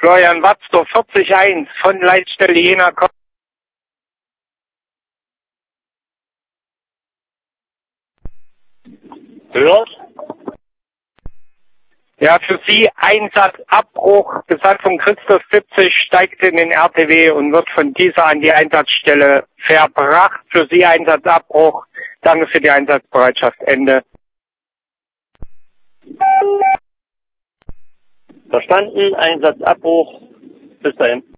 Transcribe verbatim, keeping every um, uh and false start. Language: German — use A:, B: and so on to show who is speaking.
A: Florian Watzdorf, vierzig eins von Leitstelle Jena.
B: Hört?
A: Ja, für Sie Einsatzabbruch. Besatzung Christoph siebzig steigt in den R T W und wird von dieser an die Einsatzstelle verbracht. Für Sie Einsatzabbruch. Danke für die Einsatzbereitschaft. Ende.
B: Verstanden, Einsatzabbruch. Bis dahin.